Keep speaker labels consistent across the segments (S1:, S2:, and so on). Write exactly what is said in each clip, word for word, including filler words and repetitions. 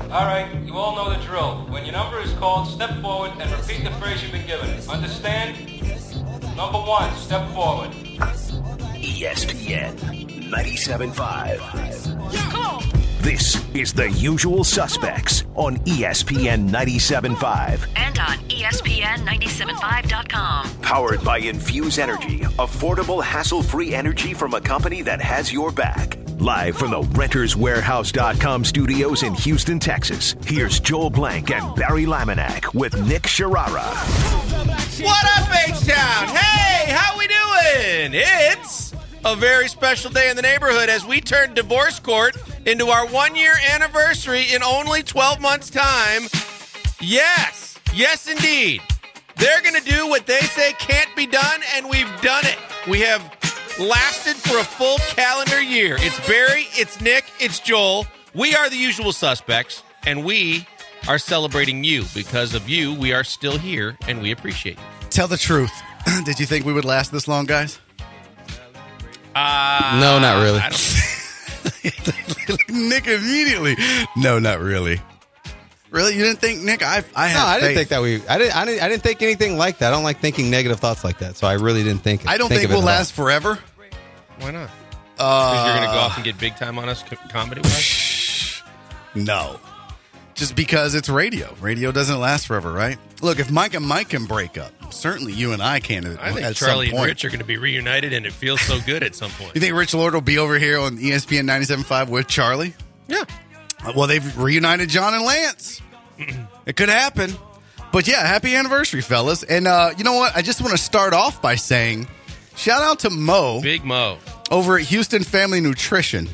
S1: All right, you all know the drill. When your number is called, step forward and repeat the phrase you've been given. Understand? Number one, step forward.
S2: E S P N ninety-seven point five.
S3: Yeah, come on.
S2: This is The Usual Suspects on E S P N ninety-seven point five.
S4: And on E S P N ninety-seven point five dot com.
S2: Powered by Infuse Energy, affordable, hassle-free energy from a company that has your back. Live from the Renters Warehouse dot com studios in Houston, Texas, here's Joel Blank and Barry Laminack with Nick Sharara.
S5: What up, H-Town? Hey, how we doing? It's a very special day in the neighborhood as we turn divorce court into our one-year anniversary in only twelve months' time. Yes, yes, indeed. They're going to do what they say can't be done, and we've done it. We have lasted for a full calendar year. It's Barry, it's Nick, it's Joel. We are the usual suspects, and we are celebrating you. Because of you, we are still here, and we appreciate you.
S6: Tell the truth. Did you think we would last this long, guys?
S5: Uh,
S7: no, not really.
S5: I don't
S6: Nick immediately. No, not really. Really, you didn't think, Nick? I, I had
S7: No, I didn't
S6: faith.
S7: think that we. I didn't. I didn't. I didn't think anything like that. I don't like thinking negative thoughts like that. So I really didn't think.
S6: I don't
S7: think,
S6: think,
S7: of it
S6: we'll
S7: at all.
S6: last forever.
S5: Why not?
S6: Uh,
S5: Because you're going to go off and get big time on us co- comedy-wise?
S6: No. Just because it's radio. Radio doesn't last forever, right? Look, if Mike and Mike can break up, certainly you and I can at,
S5: I think
S6: at
S5: Charlie
S6: some
S5: and
S6: point.
S5: Rich are going to be reunited, and it feels so good at some point.
S6: You think Rich Lord will be over here on E S P N ninety-seven point five with Charlie?
S5: Yeah.
S6: Well, they've reunited John and Lance. It could happen. But yeah, happy anniversary, fellas. And uh, you know what? I just want to start off by saying shout out to Mo.
S5: Big Mo.
S6: Over at Houston Family Nutrition.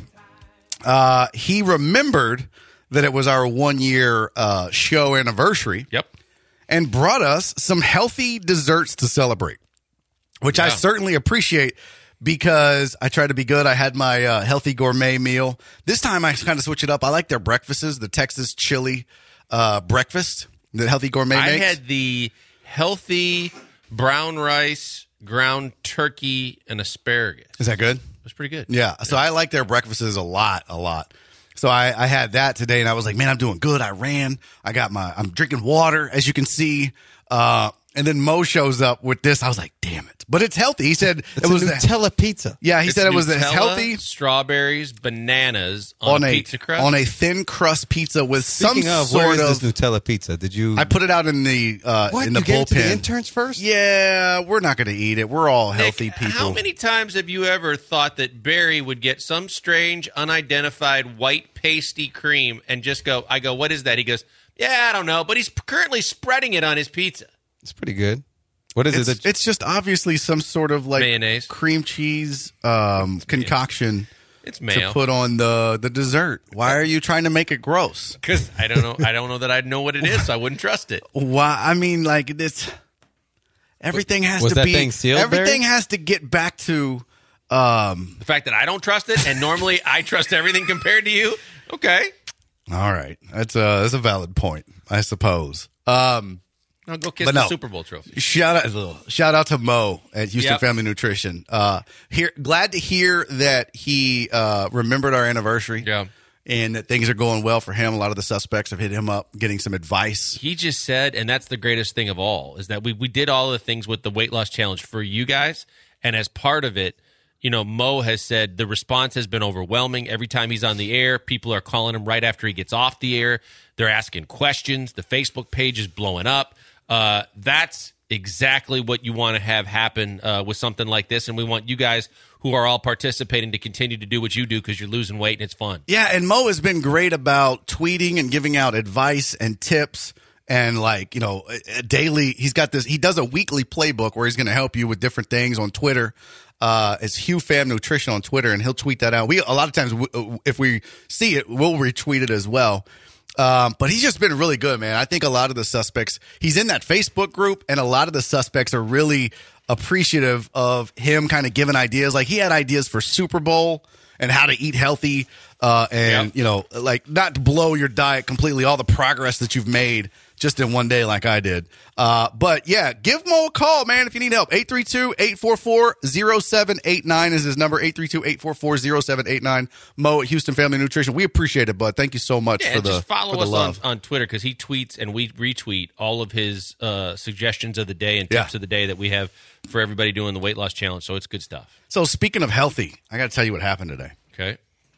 S6: Uh, he remembered that it was our one-year uh, show anniversary.
S5: Yep.
S6: And brought us some healthy desserts to celebrate, which
S5: Yeah.
S6: I certainly appreciate because I try to be good. I had my uh, healthy gourmet meal. This time I kind of switch it up. I like their breakfasts, the Texas chili uh, breakfast that Healthy Gourmet
S5: I
S6: makes.
S5: had the healthy brown rice, ground turkey, and asparagus.
S6: Is that good?
S5: It was pretty good.
S6: Yeah. So I like their breakfasts a lot, a lot. So I, I had that today, and I was like, man, I'm doing good. I ran. I got my, I'm drinking water, as you can see. Uh, and then Mo shows up with this. I was like, damn it. But it's healthy. He said
S7: It's
S6: it was
S7: a
S6: the,
S7: Nutella pizza.
S6: yeah, he
S5: It's
S6: said it was as
S5: Nutella,
S6: healthy
S5: strawberries, bananas on,
S6: on
S5: a
S6: a
S5: pizza crust.
S6: on a thin crust pizza with
S7: Speaking
S6: some
S7: of,
S6: sort
S7: where is
S6: of.
S7: this Nutella pizza? Did you?
S6: I put it out in the uh,
S7: what?
S6: in the
S7: you gave it to the
S6: bullpen.
S7: interns first?
S6: Yeah, we're not going to eat it. We're all
S5: Nick,
S6: healthy people.
S5: How many times have you ever thought that Barry would get some strange, unidentified white pasty cream and just go, I go, what is that? He goes, yeah, I don't know, but he's currently spreading it on his pizza.
S7: It's pretty good. What is
S6: It's,
S7: it? That,
S6: it's just obviously some sort of like
S5: Mayonnaise.
S6: cream cheese um, concoction
S5: It's mayo.
S6: to put on the, the dessert. Why are you trying to make it gross?
S5: Because I don't know. I don't know that I'd know what it is, so I wouldn't trust it.
S6: Why? I mean, like this. Everything has
S7: Was
S6: to
S7: that
S6: be.
S7: thing sealed,
S6: everything
S7: Barry?
S6: has to get back to. Um,
S5: The fact that I don't trust it, and normally I trust everything compared to you. Okay,
S6: all right, that's a that's a valid point, I suppose. Um,
S5: I'll go kiss
S6: But
S5: the
S6: no.
S5: Super Bowl trophy.
S6: Shout out, shout out to Mo at Houston
S5: Yep.
S6: Family Nutrition. Uh, here, glad to hear that he uh, remembered our anniversary.
S5: Yeah.
S6: And that things are going well for him. A lot of the suspects have hit him up, getting some advice.
S5: He just said, and that's the greatest thing of all, is that we, we did all the things with the weight loss challenge for you guys. And as part of it, you know, Mo has said the response has been overwhelming. Every time he's on the air, people are calling him right after he gets off the air. They're asking questions. The Facebook page is blowing up. Uh, that's exactly what you want to have happen uh, with something like this. And we want you guys who are all participating to continue to do what you do because you're losing weight and it's fun.
S6: Yeah, and Mo has been great about tweeting and giving out advice and tips and like, you know, a, a daily, he's got this, he does a weekly playbook where he's going to help you with different things on Twitter. Uh, it's Hugh Fam Nutrition on Twitter, and he'll tweet that out. We, a lot of times, w- if we see it, we'll retweet it as well. Um, but he's just been really good, man. I think a lot of the suspects, he's in that Facebook group, and a lot of the suspects are really appreciative of him kind of giving ideas. Like he had ideas for Super Bowl and how to eat healthy, uh, and,
S5: Yep.
S6: you know, like not to blow your diet completely, all the progress that you've made just in one day like I did. Uh, but yeah, give Mo a call, man, if you need help. eight three two, eight four four, zero seven eight nine is his number, eight three two, eight four four, zero seven eight nine. Mo at Houston Family Nutrition. We appreciate it, bud. Thank you so much
S3: yeah,
S6: for
S3: and
S6: the
S3: just follow
S6: for the
S3: us
S6: love.
S3: on, on Twitter because he tweets and we retweet all of his uh, suggestions of the day and tips
S6: Yeah.
S3: of the day that we have for everybody doing the weight loss challenge. So it's good stuff.
S6: So speaking of healthy, I got to tell you what happened today.
S3: Okay.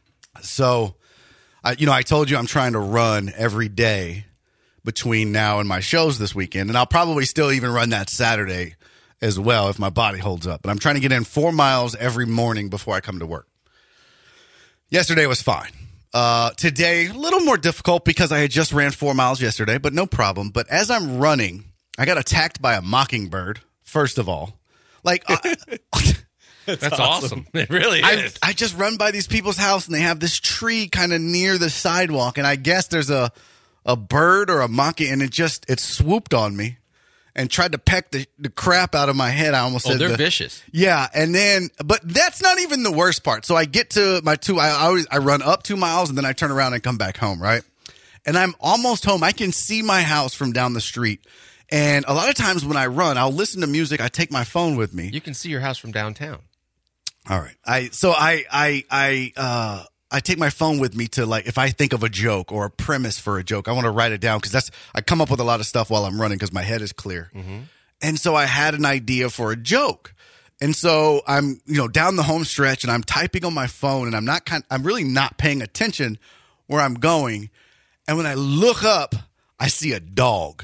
S6: So, I, you know, I told you I'm trying to run every day between now and my shows this weekend, and I'll probably still even run that Saturday as well if my body holds up. But I'm trying to get in four miles every morning before I come to work. Yesterday was fine. Uh, today, a little more difficult because I had just ran four miles yesterday, but no problem. But as I'm running, I got attacked by a mockingbird, first of all. Like, I,
S3: That's awesome. It really
S6: I,
S3: is.
S6: I just run by these people's house, and they have this tree kind of near the sidewalk, and I guess there's a a bird or a monkey, and it just it swooped on me and tried to peck the, the crap out of my head. I almost
S3: oh,
S6: said
S3: they're
S6: the,
S3: vicious.
S6: Yeah, and then but that's not even the worst part. So I get to my two. I always I run up two miles, and then I turn around and come back home. Right, and I'm almost home. I can see my house from down the street. And a lot of times when I run, I'll listen to music. I take my phone with me.
S3: You can see your house from downtown.
S6: All right. I so I I I uh I take my phone with me to, like, if I think of a joke or a premise for a joke, I want to write it down because that's I come up with a lot of stuff while I'm running because my head is clear. Mm-hmm. And so I had an idea for a joke. And so I'm, you know, down the home stretch and I'm typing on my phone and I'm not kind I'm really not paying attention where I'm going. And when I look up, I see a dog.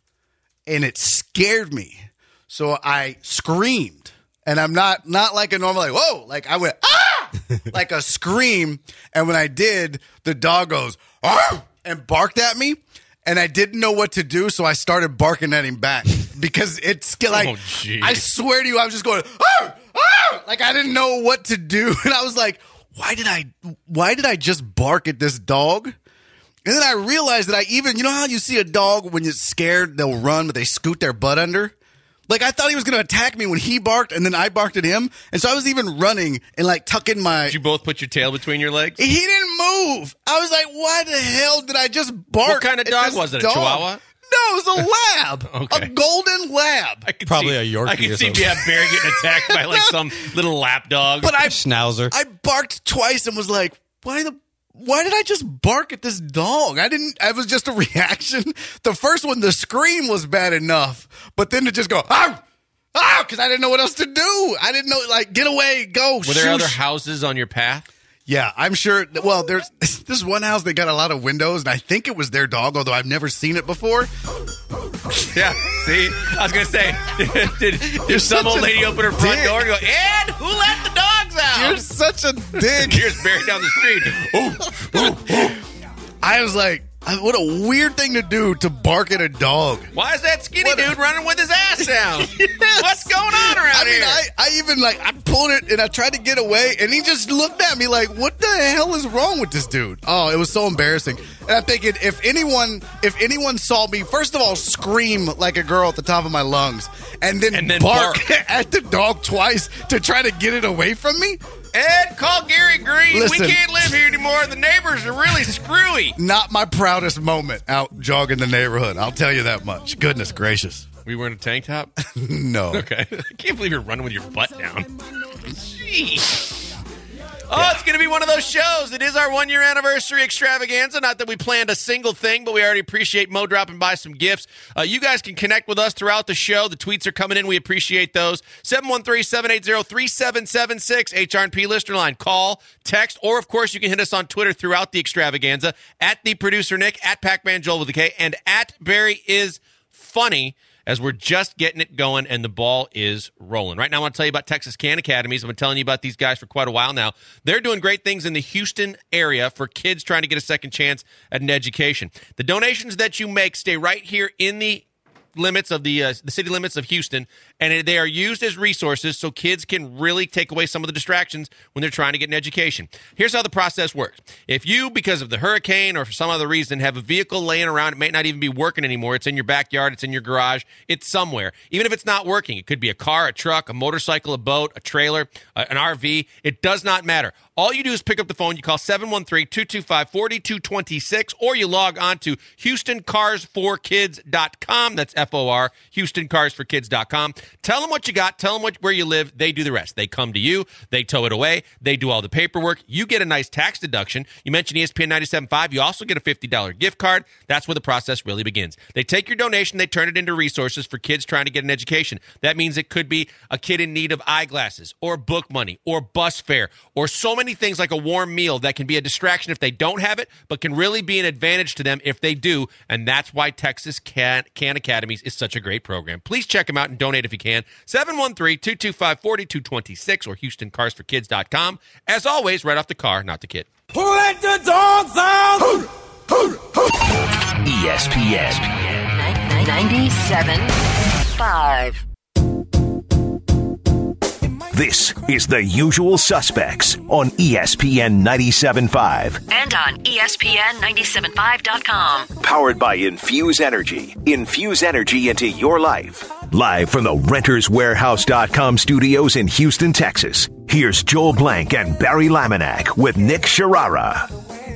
S6: And it scared me. So I screamed. And I'm not not like a normal, like, whoa, like I went, ah, like a scream. And when I did, the dog goes, ah, and barked at me. And I didn't know what to do, so I started barking at him back because it's like,
S3: Oh, geez.
S6: I swear to you, I was just going, ah, ah, like I didn't know what to do. And I was like, why did I, why did I just bark at this dog? And then I realized that I even, you know how you see a dog when you're scared, they'll run, but they scoot their butt under? Like, I thought he was going to attack me when he barked, and then I barked at him. And so I was even running and, like, tucking my...
S3: Did you both put your tail between your legs?
S6: He didn't move. I was like, why the hell did I just bark?
S3: What kind of
S6: at
S3: dog
S6: this
S3: was it, a
S6: dog?
S3: Chihuahua?
S6: No, it was a lab.
S3: Okay.
S6: A golden lab.
S3: I could
S7: Probably
S3: see,
S7: a Yorkie
S3: I could
S7: or
S3: see
S7: something.
S3: yeah, Barry getting attacked by, like, some little lap dog.
S6: But I,
S7: Schnauzer.
S6: I barked twice and was like, why the... Why did I just bark at this dog? I didn't, it was just a reaction. The first one, the scream was bad enough, but then to just go, ah, ah, because I didn't know what else to do. I didn't know, like, get away, go.
S3: Were there
S6: shoo,
S3: other
S6: sh-
S3: houses on your path?
S6: Yeah, I'm sure. Well, there's this one house that got a lot of windows, and I think it was their dog, although I've never seen it before.
S3: Yeah, see? I was going to say, did, did some
S6: such
S3: old
S6: a
S3: lady open her front
S6: dick.
S3: door and go, and who let the dogs out?
S6: You're such a dick.
S3: Here's Barry down the street. Ooh,
S6: I was like, what a weird thing to do to bark at a dog.
S3: why is that skinny
S6: What a-
S3: dude running with his ass down?
S6: Yes.
S3: What's going on around
S6: I mean,
S3: here?
S6: I, I even like I pulled it and I tried to get away, and he just looked at me like, "What the hell is wrong with this dude?" Oh, it was so embarrassing. And I'm thinking, if anyone, if anyone saw me, first of all, scream like a girl at the top of my lungs, and then,
S3: And then
S6: bark,
S3: bark.
S6: at the dog twice to try to get it away from me.
S3: Ed, call Gary Green.
S6: Listen.
S3: We can't live here anymore. The neighbors are really screwy.
S6: Not my proudest moment out jogging the neighborhood. I'll tell you that much. Goodness gracious.
S3: Were you wearing a tank top?
S6: No.
S3: Okay. I can't believe you're running with your butt down. Jeez. Oh, it's going to be one of those shows. It is our one-year anniversary extravaganza. Not that we planned a single thing, but we already appreciate Mo dropping by some gifts. Uh, you guys can connect with us throughout the show. The tweets are coming in. We appreciate those. seven one three, seven eight zero, three seven seven six, H R and P listener line. Call, text, or, of course, you can hit us on Twitter throughout the extravaganza, at the producer Nick, at Pac-Man Joel with a K, and at Barry is funny, as we're just getting it going and the ball is rolling. Right now, I want to tell you about Texas Can Academies. I've been telling you about these guys for quite a while now. They're doing great things in the Houston area for kids trying to get a second chance at an education. The donations that you make stay right here in the limits of the uh, the city limits of Houston, and they are used as resources so kids can really take away some of the distractions when they're trying to get an education. Here's how the process works. If you, because of the hurricane or for some other reason, have a vehicle laying around, it may not even be working anymore. It's in your backyard. It's in your garage. It's somewhere. Even if it's not working, it could be a car, a truck, a motorcycle, a boat, a trailer, uh, an R V. It does not matter. All you do is pick up the phone. You call seven one three, two two five, four two two six, or you log on to Houston Cars for Kids dot com. That's F O R, Houston Cars for Kids dot com. Tell them what you got. Tell them what, where you live. They do the rest. They come to you. They tow it away. They do all the paperwork. You get a nice tax deduction. You mentioned E S P N ninety-seven point five. You also get a fifty dollars gift card. That's where the process really begins. They take your donation. They turn it into resources for kids trying to get an education. That means it could be a kid in need of eyeglasses or book money or bus fare or so many things like a warm meal that can be a distraction if they don't have it, but can really be an advantage to them if they do. And that's why Texas Can, Can Academies is such a great program. Please check them out and donate if you can. seven one three, two two five, four two two six or Houston Cars for Kids dot com. As always, right off the car, not the kid.
S8: Who let the dogs out?
S2: E S P N
S4: ninety-seven point five.
S2: This is The Usual Suspects on E S P N ninety-seven point five.
S4: And on E S P N ninety-seven point five dot com.
S2: Powered by Infuse Energy. Infuse energy into your life. Live from the Renters Warehouse dot com studios in Houston, Texas. Here's Joel Blank and Barry Laminack with Nick Sharara.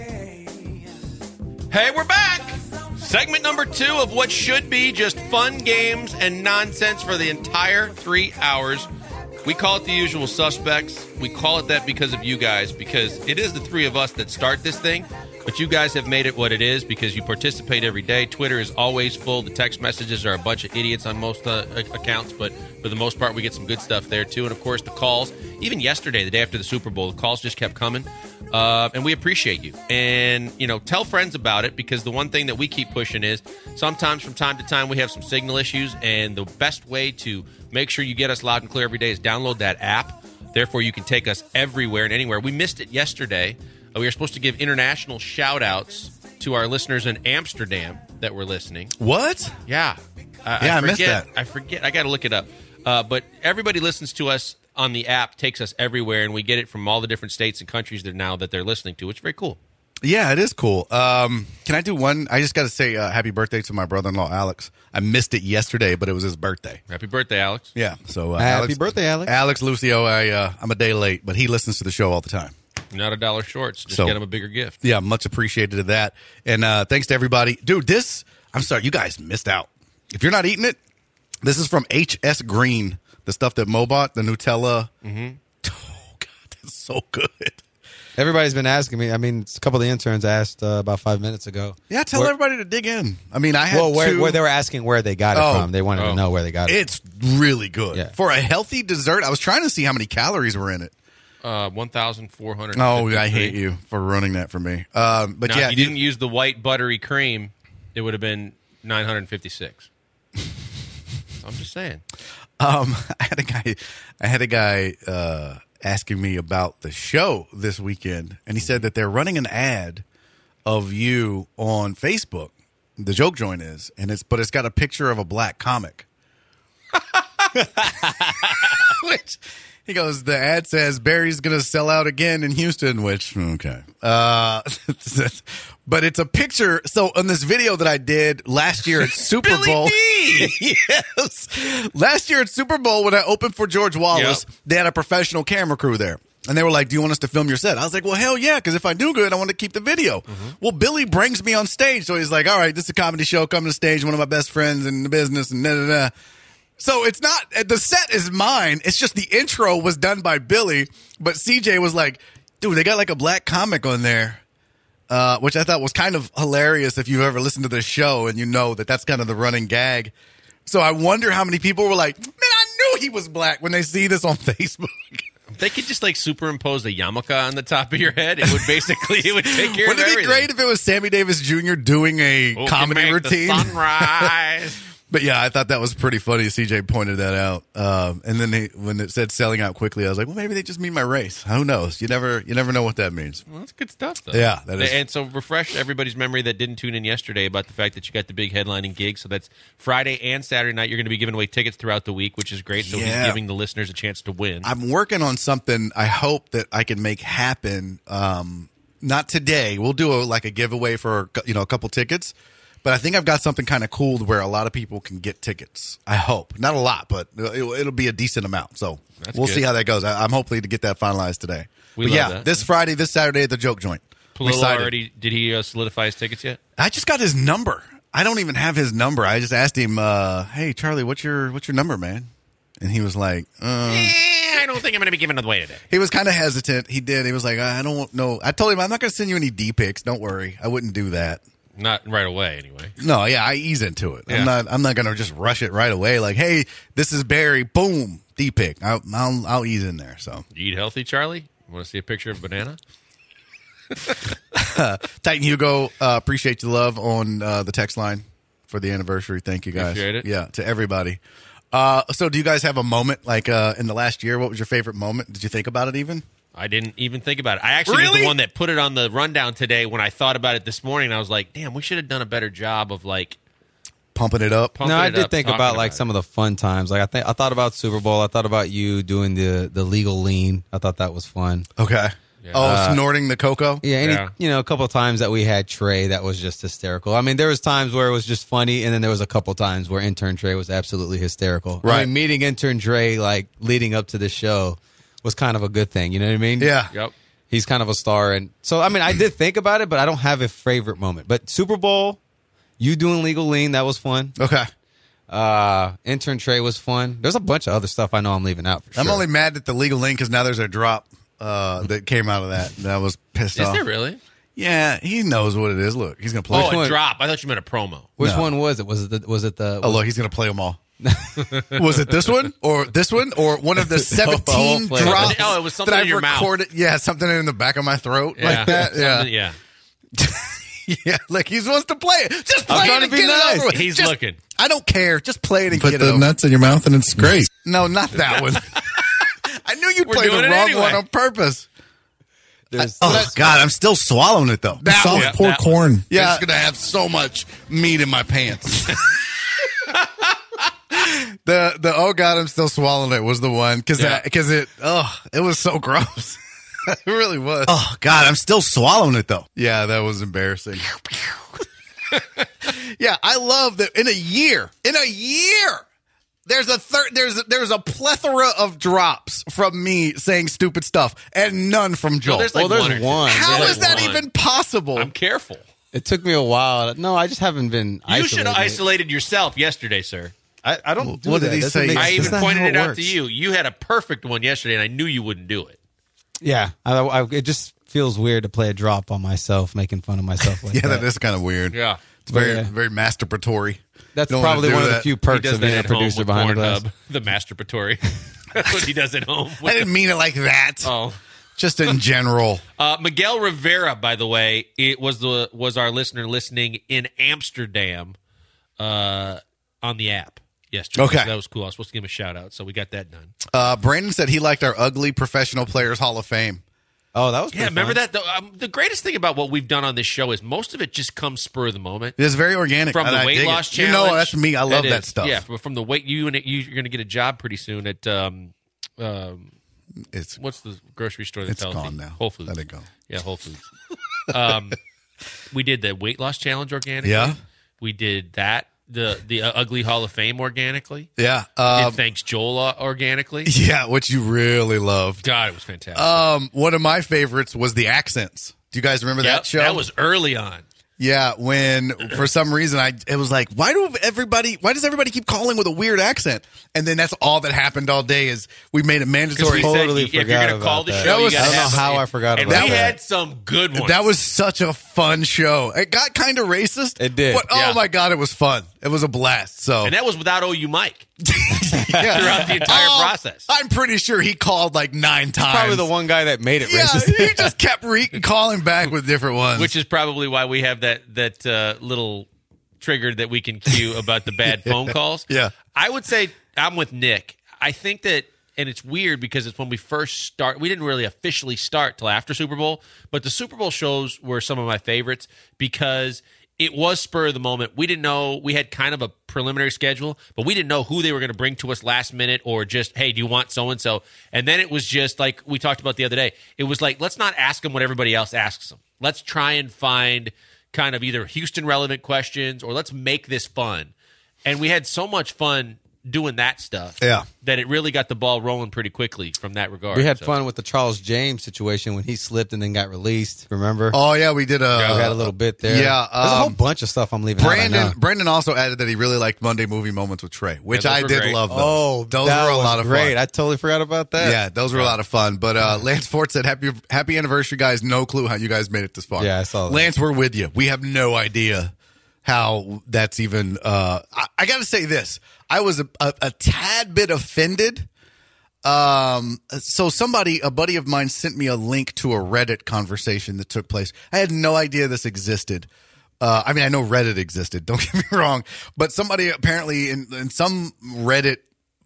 S3: Hey, we're back. Segment number two of what should be just fun games and nonsense for the entire three hours. We call it The Usual Suspects. We call it that because of you guys, because it is the three of us that start this thing, but you guys have made it what it is because you participate every day. Twitter is always full. The text messages are a bunch of idiots on most uh, accounts, but for the most part, we get some good stuff there, too. And, of course, the calls. Even yesterday, the day after the Super Bowl, the calls just kept coming, uh, and we appreciate you. And, you know, tell friends about it because the one thing that we keep pushing is sometimes from time to time we have some signal issues, and the best way to make sure you get us loud and clear every day is download that app. Therefore, you can take us everywhere and anywhere. We missed it yesterday. Uh, we were supposed to give international shout-outs to our listeners in Amsterdam that were listening.
S6: What?
S3: Yeah. Uh,
S6: Yeah, I,
S3: I, forget,
S6: missed that.
S3: I forget. I got to look it up. Uh, but everybody listens to us on the app, takes us everywhere, and we get it from all the different states and countries that now that they're listening to, which is very cool.
S6: Yeah, it is cool. Um, can I do one? I just got to say uh, happy birthday to my brother-in-law, Alex. I missed it yesterday, but it was his birthday.
S3: Happy birthday, Alex.
S6: Yeah. So uh,
S7: Happy
S6: Alex,
S7: birthday, Alex.
S6: Alex Lucio, I, uh, I'm a day late, but he listens to the show all the time.
S3: Not a dollar shorts. Just
S6: So-
S3: get him a bigger gift.
S6: Yeah, much appreciated of that. And uh, thanks to everybody. Dude, this, I'm sorry, you guys missed out. If you're not eating it, this is from H S Green, the stuff that Mo bought, the Nutella. Mm-hmm. Oh, God, that's so good.
S7: Everybody's been asking me. I mean, a couple of the interns asked uh, about five minutes ago.
S6: Yeah, tell
S7: Where-
S6: everybody to dig in. I mean, I had
S7: Well, where,
S6: two.
S7: where they were asking where they got it
S6: Oh.
S7: from. They wanted
S3: Oh.
S7: to know where they got it.
S6: It's really good.
S7: Yeah.
S6: For a healthy dessert, I was trying to see how many calories were in it.
S3: Uh, one thousand four hundred.
S6: Oh, I hate you for running that for me. Um, but
S3: Now,
S6: yeah,
S3: if you didn't use the white buttery cream, it would have been nine hundred fifty-six. I'm just saying.
S6: Um, I had a guy, I had a guy uh, asking me about the show this weekend, and he said that they're running an ad of you on Facebook. The joke joint is, and it's but it's got a picture of a black comic. Which he goes, the ad says Barry's going to sell out again in Houston. Which okay, uh, but it's a picture. So on this video that I did last year at Super
S3: Billy
S6: Bowl.
S3: D!
S6: Yes. Last year at Super Bowl, when I opened for George Wallace,
S3: Yep.
S6: they had a professional camera crew there. And they were like, do you want us to film your set? I was like, well, hell yeah, because if I do good, I want to keep the video.
S3: Mm-hmm.
S6: Well, Billy brings me on stage. So he's like, all right, this is a comedy show. Come to stage, one of my best friends in the business, and da da da. So it's not, the set is mine. It's just the intro was done by Billy. But C J was like, dude, they got like a black comic on there. Uh, which I thought was kind of hilarious if you've ever listened to this show and you know that that's kind of the running gag. So I wonder how many people were like, man, I knew he was black when they see this on Facebook.
S3: They could just like superimpose a yarmulke on the top of your head. It would basically, it would take care
S6: Wouldn't
S3: of
S6: it be
S3: everything.
S6: great if it was Sammy Davis Junior doing a
S3: Who can
S6: comedy
S3: make
S6: routine?
S3: The sunrise.
S6: But yeah, I thought that was pretty funny. C J pointed that out, um, and then they, when it said selling out quickly, I was like, well, maybe they just mean my race. Who knows? You never, you never know what that means.
S3: Well, that's good stuff, though.
S6: Yeah, that is.
S3: And so refresh everybody's memory that didn't tune in yesterday about the fact that you got the big headlining gig. So that's Friday and Saturday night. You're going to be giving away tickets throughout the week, which is great. So
S6: Yeah.
S3: he's giving the listeners a chance to win.
S6: I'm working on something. I hope that I can make happen. Um, not today. We'll do a, like a giveaway for you know a couple tickets. But I think I've got something kind of cool where a lot of people can get tickets. I hope. Not a lot, but it'll, it'll be a decent amount. So
S3: That's
S6: we'll
S3: good.
S6: see how that goes. I, I'm hopefully to get that finalized today.
S3: We
S6: but
S3: love
S6: yeah,
S3: that.
S6: this Friday, this Saturday at the Joke Joint. I'm
S3: Palillo
S6: excited.
S3: already, did he uh, solidify his tickets yet?
S6: I just got his number. I don't even have his number. I just asked him, uh, "Hey, Charlie, what's your what's your number, man?" And he was like, uh,
S3: Eh, I don't think I'm going to be giving it away today.
S6: he was kind of hesitant. He did. He was like, "I don't know." I told him, "I'm not going to send you any D pics. Don't worry. I wouldn't do that."
S3: Not right away, anyway.
S6: No, yeah, I ease into it.
S3: Yeah.
S6: I'm not. I'm not going to just rush it right away. Like, hey, this is Barry. Boom, D pic. I'll, I'll I'll ease in there. So,
S3: You eat healthy, Charlie? Want to see a picture of a banana?
S6: Titan Hugo, uh, appreciate your love on uh, the text line for the anniversary. Thank you guys.
S3: Appreciate it.
S6: Yeah, to everybody. Uh, so, do you guys have a moment like uh, in the last year? What was your favorite moment? Did you think about it even?
S3: I didn't even think about it. I actually was
S6: Really?
S3: the one that put it on the rundown today when I thought about it this morning. I was like, damn, we should have done a better job of like
S6: Pumping it up.
S3: pumping
S7: No, I
S3: it
S7: did
S3: up,
S7: think
S3: talking
S7: about like
S3: it.
S7: some of the fun times. Like I think I thought about Super Bowl. I thought about you doing the the legal lean. I thought that was fun.
S6: Okay. Oh, snorting the cocoa.
S7: Yeah, any,
S3: Yeah.
S7: you know, a couple of times that we had Trey, that was just hysterical. I mean, there was times where it was just funny, and then there was a couple of times where intern Trey was absolutely hysterical. I
S6: Right.
S7: mean, meeting intern Trey like leading up to the show was kind of a good thing. You know what I mean?
S6: Yeah.
S3: Yep.
S7: He's kind of a star, and so I mean, I did think about it, but I don't have a favorite moment. But Super Bowl, you doing legal lean, that was fun.
S6: Okay.
S7: Uh, intern Trey was fun. There's a bunch of other stuff I know I'm leaving out for
S6: I'm
S7: sure.
S6: only mad at the legal link because now there's a drop uh, that came out of that. And I was pissed
S3: Is
S6: off.
S3: there really?
S6: Yeah, he knows what it is. Look, he's gonna play.
S3: Oh, a
S7: one?
S3: drop. I thought you meant a promo.
S7: Which
S6: No.
S7: one was it? Was it the, was it the
S6: Oh, look, he's gonna play them all. Was it this one or this one or one of the seventeen
S7: play it.
S6: drops?
S3: Oh, it was something
S6: that
S3: in
S6: I've
S3: your mouth.
S6: recorded? Yeah, something in the back of my throat like that. Yeah,
S3: Something- yeah.
S6: yeah. Like he wants to play it. Just play
S7: I'm
S6: it
S7: trying
S6: and
S7: to be
S6: get
S7: nice.
S6: it over with.
S3: He's
S6: Just-
S3: looking.
S6: I don't care. Just play it and
S9: Put
S6: get
S9: the
S6: it over.
S9: nuts in your mouth and it's great.
S6: No, not that one. I knew you'd
S3: We're
S6: play the
S3: doing it
S6: wrong
S3: anyway.
S6: one on purpose.
S7: There's,
S6: Oh God, I'm still swallowing it though.
S9: Soft
S3: yeah,
S9: pork
S3: that
S9: corn.
S6: Yeah, it's gonna have so much meat in my pants. the the oh God, I'm still swallowing it was the one because
S3: Yeah.
S6: because it oh it was so gross. It really was. Oh God, I'm still swallowing it though. Yeah, that was embarrassing. Yeah, I love that in a year, in a year, there's a third, there's a, there's a plethora of drops from me saying stupid stuff, and none from Joel.
S3: No, there's like
S7: well,
S3: one
S7: there's
S3: or two.
S7: one.
S6: How
S3: There's
S6: is that
S3: one.
S6: even possible?
S3: I'm careful.
S7: It took me a while. No, I just haven't been.
S3: You should have
S7: isolated.
S3: isolated yourself yesterday, sir.
S7: I, I don't. Do
S6: What
S7: that.
S6: did he
S7: Doesn't
S6: say?
S7: make-
S3: I
S7: that's
S3: even
S7: not
S3: pointed
S7: how
S3: it out
S7: works.
S3: to you. You had a perfect one yesterday, and I knew you wouldn't do it.
S7: Yeah, I, I, it just feels weird to play a drop on myself, making fun of myself like
S6: yeah,
S7: that.
S6: that is kind of weird.
S3: Yeah.
S6: It's very
S7: Yeah.
S6: very masturbatory.
S7: That's
S6: Don't wanna
S7: probably
S6: do
S7: one of the
S6: that.
S7: few
S3: He
S7: perks
S3: does
S7: of being
S3: that
S7: a
S3: at home
S7: producer
S3: with
S7: behind the glass.
S3: Pornhub, the masturbatory. That's what he does at home.
S6: I didn't mean it like that.
S3: Oh.
S6: Just in general.
S3: Uh, Miguel Rivera, by the way, it was the was our listener listening in Amsterdam uh, on the app yesterday.
S6: Okay.
S3: So that was cool. I was supposed to give him a shout out, so we got that done.
S6: Uh, Brandon said he liked our ugly professional players Hall of Fame.
S7: Oh, that was
S3: Yeah,
S7: pretty
S3: remember
S7: fun.
S3: that? The, um, the greatest thing about what we've done on this show is most of it just comes spur of the moment.
S6: It is very organic.
S3: From
S6: and
S3: the
S6: I
S3: weight
S6: dig
S3: loss
S6: it.
S3: challenge.
S6: You know, that's me. I love that,
S3: is.
S6: stuff.
S3: Yeah, from from the weight you and it, you, you're going to get a job pretty soon at um, um,
S6: It's
S3: what's the grocery store that
S6: it's
S3: tells
S6: gone
S3: you?
S6: now.
S3: Whole Foods.
S6: Let it go.
S3: Yeah, Whole Foods. um, we did the weight loss challenge organically.
S6: Yeah.
S3: We did that. The the uh, ugly Hall of Fame organically.
S6: Yeah.
S3: We
S6: Um,
S3: did Thanks Joel uh, organically.
S6: yeah, which you really loved.
S3: God, it was fantastic.
S6: Um, one of my favorites was the accents. Do you guys remember
S3: Yep,
S6: that show?
S3: That was early on.
S6: Yeah, when for some reason I it was like, why do everybody why does everybody keep calling with a weird accent? And then that's all that happened all day is we made it mandatory.
S3: we said,
S7: Totally
S3: if you're
S7: forgot
S3: going to call
S7: about
S3: the
S7: that.
S3: show,
S6: That was-
S3: you gotta
S6: I don't know
S3: have
S7: how
S3: it.
S7: I forgot
S3: and
S7: about
S3: we
S7: that.
S3: had some good ones.
S6: That was such a fun show. It got kind of racist.
S7: It did.
S6: But
S3: Yeah.
S6: oh my god, it was fun. It was a blast. So
S3: and that was without O U Mike
S6: yeah.
S3: throughout the entire
S6: Oh,
S3: process.
S6: I'm pretty sure he called like nine times.
S7: Probably the one guy that made it
S6: Yeah,
S7: racist.
S6: he just kept re- calling back with different ones.
S3: Which is probably why we have that that uh, little
S5: triggered that we can cue about the bad phone calls.
S6: Yeah.
S5: I would say I'm with Nick. I think that, and it's weird because it's when we first start, we didn't really officially start till after Super Bowl, but the Super Bowl shows were some of my favorites because it was spur of the moment. We didn't know, we had kind of a preliminary schedule, but we didn't know who they were going to bring to us last minute or just, hey, do you want so-and-so? And then it was just like we talked about the other day. It was like, let's not ask them what everybody else asks them. Let's try and find kind of either Houston relevant questions or let's make this fun. And we had so much fun doing that stuff
S6: yeah.
S5: that it really got the ball rolling pretty quickly from that regard.
S7: We had
S5: so.
S7: fun with the Charles James situation when he slipped and then got released. Remember?
S6: Oh yeah, we did a.
S7: Yeah, we had a little bit there.
S6: Yeah,
S7: there's a whole
S6: um,
S7: bunch of stuff I'm leaving
S6: Brandon
S7: out.
S6: Brandon also added that he really liked Monday Movie Moments with Trey, which
S5: Yeah, those
S6: I
S5: were
S6: did
S5: great.
S6: love. Those.
S7: Oh,
S6: those
S7: that
S6: were a
S7: was
S6: lot of
S7: great.
S6: fun.
S7: I totally forgot about that.
S6: Yeah, those were a lot of fun. But uh, Lance Fort said, "Happy Happy anniversary, guys! No clue how you guys made it this far."
S7: Yeah, I saw that.
S6: Lance, we're with you. We have no idea how that's even. Uh, I, I got to say this. I was a, a, a tad bit offended. Um, so somebody, a buddy of mine, sent me a link to a Reddit conversation that took place. I had no idea this existed. Uh, I mean, I know Reddit existed. Don't get me wrong, but somebody apparently in, in some Reddit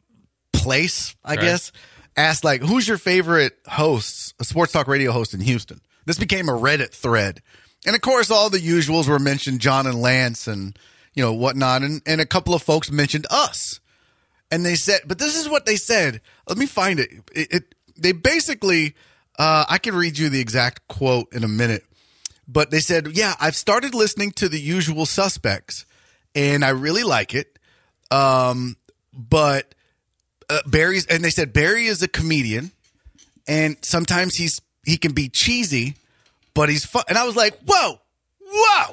S6: place, I
S5: Right.
S6: guess, asked like, "Who's your favorite hosts, a sports talk radio host in Houston?" This became a Reddit thread, and of course, all the usuals were mentioned, John and Lance, and you know whatnot, and and a couple of folks mentioned us, and they said, but this is what they said. Let me find it. It, it they basically, uh, I can read you the exact quote in a minute. But they said, yeah, I've started listening to The Usual Suspects, and I really like it. Um, but uh, Barry's, and they said Barry is a comedian, and sometimes he's he can be cheesy, but he's fun. And I was like, whoa, whoa.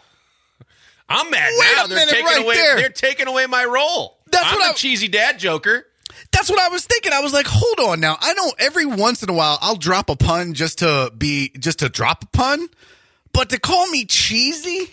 S5: I'm mad
S6: Wait
S5: now.
S6: a
S5: They're
S6: minute
S5: taking
S6: right
S5: away.
S6: there.
S5: They're taking away my role.
S6: That's
S5: I'm
S6: what
S5: a
S6: I-
S5: cheesy dad joker.
S6: That's what I was thinking. I was like, hold on now. I know every once in a while I'll drop a pun just to be just to drop a pun, but to call me cheesy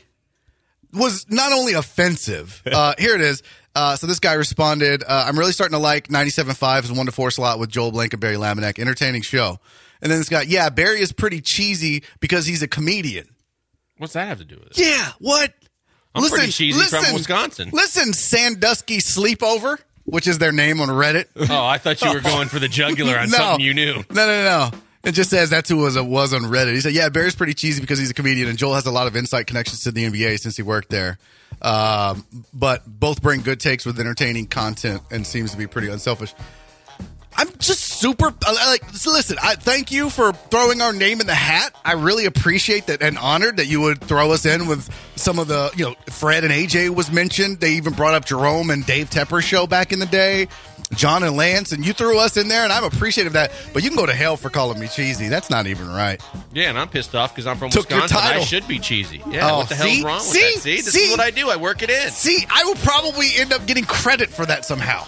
S6: was not only offensive. Uh, here it is. Uh, so this guy responded, uh, I'm really starting to like ninety-seven point five's one to four slot with Joel Blank and Barry Laminack. Entertaining show. And then this guy, yeah, Barry is pretty cheesy because he's a comedian.
S5: What's that have to do with it?
S6: Yeah, what?
S5: I'm pretty cheesy from Wisconsin.
S6: Listen, Sandusky Sleepover, which is their name on Reddit.
S5: Oh, I thought you were going for the jugular on
S6: No.
S5: something you knew.
S6: No, no, no. It just says that's who was was on Reddit. He said, yeah, Barry's pretty cheesy because he's a comedian, and Joel has a lot of insight connections to the N B A since he worked there. Um, but both bring good takes with entertaining content and seems to be pretty unselfish. I'm just super like. Listen, I thank you for throwing our name in the hat. I really appreciate that and honored that you would throw us in with some of the, you know, Fred and A J was mentioned. They even brought up Jerome and Dave Tepper's show back in the day, John and Lance, and you threw us in there, and I'm appreciative of that. But you can go to hell for calling me cheesy. That's not even right.
S5: Yeah, and I'm pissed off because I'm from
S6: Took your
S5: Wisconsin. I
S6: title.
S5: should be cheesy. Yeah,
S6: Oh,
S5: what the
S6: see?
S5: hell's wrong with
S6: See?
S5: that? See, this
S6: See?
S5: is what I do. I work it in.
S6: See, I will probably end up getting credit for that somehow.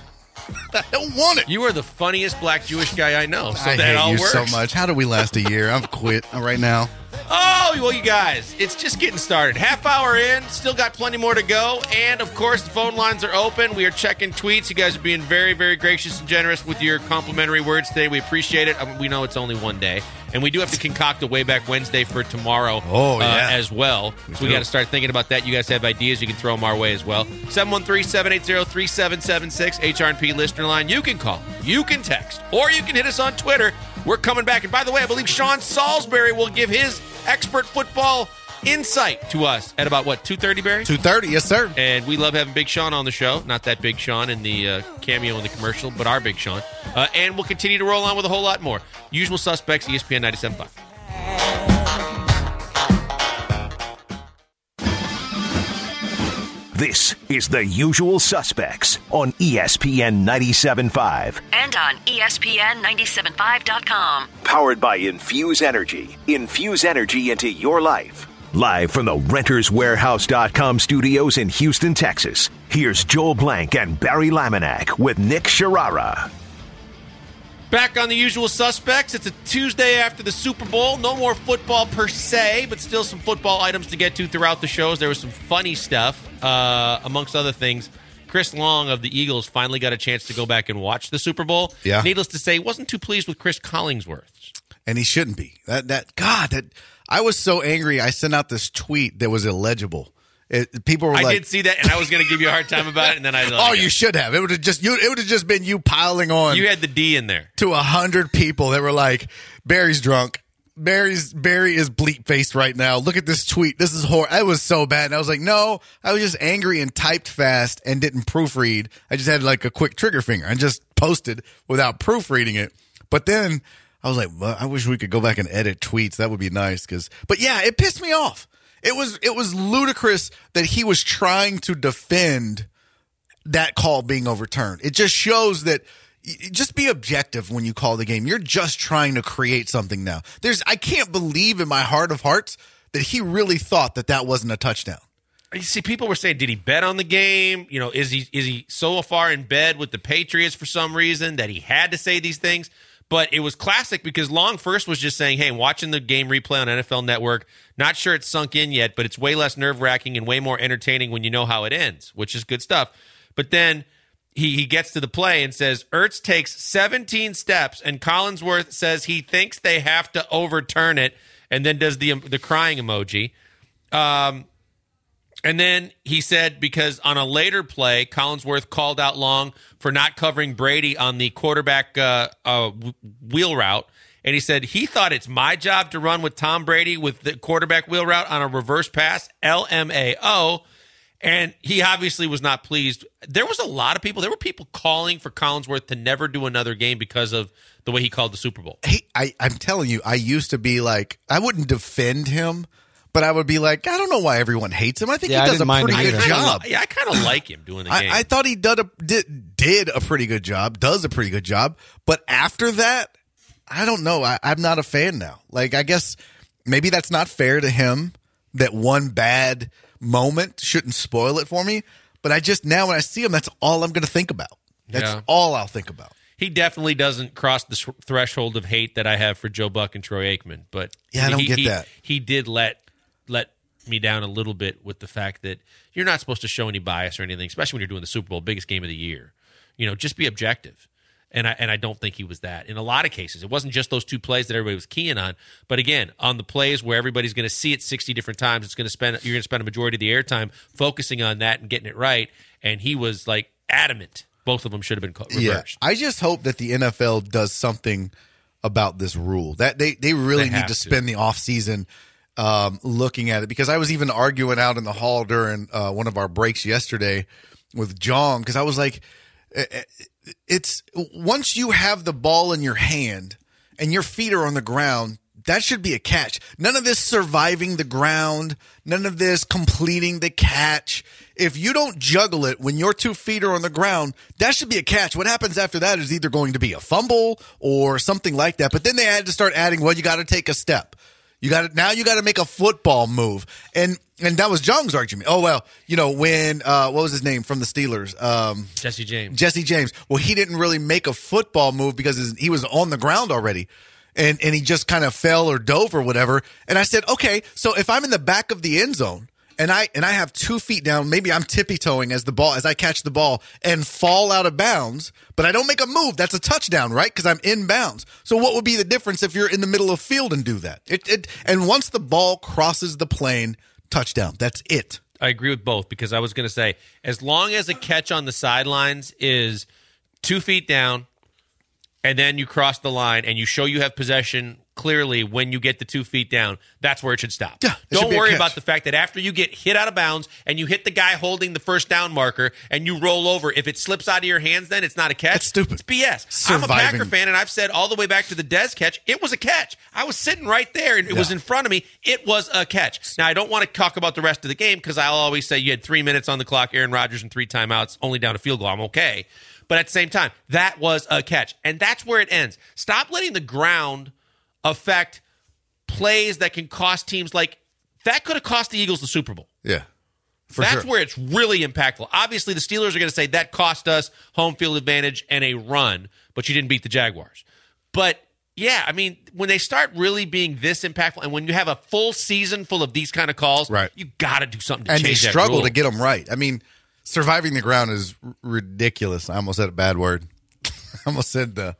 S6: I don't want it.
S5: You are the funniest black Jewish guy I know. So
S6: I
S5: that
S6: hate
S5: all
S6: you
S5: works.
S6: so much. How do we last a year? I'm quit right now.
S5: Oh, well, you guys, it's just getting started. Half hour in, still got plenty more to go. And, of course, the phone lines are open. We are checking tweets. You guys are being very, very gracious and generous with your complimentary words today. We appreciate it. I mean, we know it's only one day. And we do have to concoct a Way Back Wednesday for tomorrow
S6: Oh,
S5: uh,
S6: yeah.
S5: as well. So we
S6: do.
S5: got to start thinking about that. You guys have ideas, you can throw them our way as well. seven one three, seven eight zero, three seven seven six, H R and P listener line. You can call, you can text, or you can hit us on Twitter. We're coming back. And by the way, I believe Sean Salisbury will give his expert football insight to us at about, what, two thirty, Barry?
S6: two thirty, yes, sir.
S5: And we love having Big Sean on the show. Not that Big Sean in the uh, cameo in the commercial, but our Big Sean. Uh, and we'll continue to roll on with a whole lot more. Usual Suspects, E S P N ninety-seven point five.
S2: This is The Usual Suspects on E S P N ninety-seven point five.
S4: And on E S P N ninety-seven point five dot com.
S2: Powered by Infuse Energy. Infuse energy into your life. Live from the Renters Warehouse dot com studios in Houston, Texas. Here's Joel Blank and Barry Laminack with Nick Sharara.
S5: Back on The Usual Suspects. It's a Tuesday after the Super Bowl. No more football per se, but still some football items to get to throughout the shows. There was some funny stuff, uh, amongst other things. Chris Long of the Eagles finally got a chance to go back and watch the Super Bowl.
S6: Yeah.
S5: Needless to say, wasn't too pleased with Chris Collingsworth.
S6: And he shouldn't be. That that God, that I was so angry. I sent out this tweet that was illegible. It, people were
S5: I
S6: like,
S5: did see that, and I was going to give you a hard time about it, and then I.
S6: "Oh, you should have." It would have just you. It would have just been you piling on.
S5: You had the D in there
S6: to a hundred people that were like, "Barry's drunk. Barry's Barry is bleep faced right now. Look at this tweet. This is horrible." It was so bad, and I was like, "No, I was just angry and typed fast and didn't proofread. I just had like a quick trigger finger and just posted without proofreading it." But then I was like, well, "I wish we could go back and edit tweets. That would be nice." Because, but yeah, it pissed me off. It was it was ludicrous that he was trying to defend that call being overturned. It just shows that just be objective when you call the game. You're just trying to create something now. There's I can't believe in my heart of hearts that he really thought that that wasn't a touchdown.
S5: You see, people were saying, did he bet on the game? You know, is he is he so far in bed with the Patriots for some reason that he had to say these things? But it was classic because Long first was just saying, hey, watching the game replay on N F L Network, not sure it's sunk in yet, but it's way less nerve-wracking and way more entertaining when you know how it ends, which is good stuff. But then he, he gets to the play and says, Ertz takes seventeen steps, and Collinsworth says he thinks they have to overturn it, and then does the the crying emoji. Um, and then he said, because on a later play, Collinsworth called out Long for not covering Brady on the quarterback uh, uh, wheel route. And he said he thought it's my job to run with Tom Brady with the quarterback wheel route on a reverse pass, L M A O. And he obviously was not pleased. There was a lot of people. There were people calling for Collinsworth to never do another game because of the way he called the Super Bowl.
S6: Hey, I, I'm telling you, I used to be like, I wouldn't defend him, but I would be like, I don't know why everyone hates him. I think
S7: Yeah, I
S6: he does
S7: didn't
S6: a
S7: mind
S6: pretty
S7: him
S6: good
S7: either.
S6: job.
S5: Yeah, I kind of like him doing the game.
S6: I, I thought he did a, did, did a pretty good job, does a pretty good job. But after that, I don't know. I, I'm not a fan now. Like, I guess maybe that's not fair to him that one bad moment shouldn't spoil it for me. But I just, now when I see him, that's all I'm going to think about. That's
S5: Yeah.
S6: all I'll think about.
S5: He definitely doesn't cross the th- threshold of hate that I have for Joe Buck and Troy Aikman. But
S6: Yeah, I don't
S5: he,
S6: get
S5: he,
S6: that.
S5: He did let let me down a little bit with the fact that you're not supposed to show any bias or anything, especially when you're doing the Super Bowl, biggest game of the year. You know, just be objective. And I and I don't think he was that in a lot of cases. It wasn't just those two plays that everybody was keying on, but again, on the plays where everybody's going to see it sixty different times, it's going to spend you're going to spend a majority of the airtime focusing on that and getting it right. And he was like adamant. Both of them should have been reversed.
S6: Yeah, I just hope that the N F L does something about this rule. That they they really
S5: They
S6: need
S5: have
S6: to
S5: to.
S6: spend the offseason um, looking at it, because I was even arguing out in the hall during uh, one of our breaks yesterday with John, because I was like, it's once you have the ball in your hand and your feet are on the ground, that should be a catch. None of this surviving the ground, none of this completing the catch. If you don't juggle it when your two feet are on the ground, that should be a catch. What happens after that is either going to be a fumble or something like that. But then they had to start adding, well, you got to take a step. You got to now you got to make a football move. And and that was Jung's argument. Oh, well, you know, when uh, what was his name from the Steelers? Um,
S5: Jesse James.
S6: Jesse James. Well, he didn't really make a football move because his, he was on the ground already. And and he just kind of fell or dove or whatever. And I said, okay, so if I'm in the back of the end zone and I and I have two feet down, maybe I'm tippy-toeing as the ball as I catch the ball and fall out of bounds, but I don't make a move. That's a touchdown, right? Because I'm in bounds. So what would be the difference if you're in the middle of field and do that? It it and once the ball crosses the plane, touchdown. That's it.
S5: I agree with both, because I was going to say, as long as a catch on the sidelines is two feet down, and then you cross the line and you show you have possession clearly when you get the two feet down, that's where it should stop.
S6: Yeah, it should
S5: Don't
S6: be a
S5: worry
S6: catch.
S5: about the fact that after you get hit out of bounds and you hit the guy holding the first down marker and you roll over, if it slips out of your hands, then it's not a catch.
S6: That's stupid.
S5: It's B S. I'm a
S6: Surviving.
S5: Packer fan, and I've said all the way back to the Dez catch, it was a catch. I was sitting right there, and it was
S6: Yeah.
S5: in front of me. It was a catch. Now, I don't want to talk about the rest of the game because I'll always say you had three minutes on the clock, Aaron Rodgers, and three timeouts, only down a field goal. I'm okay. But at the same time, that was a catch. And that's where it ends. Stop letting the ground affect plays that can cost teams. Like, that could have cost the Eagles the Super Bowl.
S6: Yeah. For
S5: That's
S6: sure.
S5: where it's really impactful. Obviously, the Steelers are going to say that cost us home field advantage and a run, but you didn't beat the Jaguars. But, yeah, I mean, when they start really being this impactful, and when you have a full season full of these kind of calls,
S6: Right.
S5: you got to do something to
S6: and they
S5: change that
S6: struggle
S5: rule.
S6: to get them right. I mean, surviving the ground is r- ridiculous. I almost said a bad word. I almost said the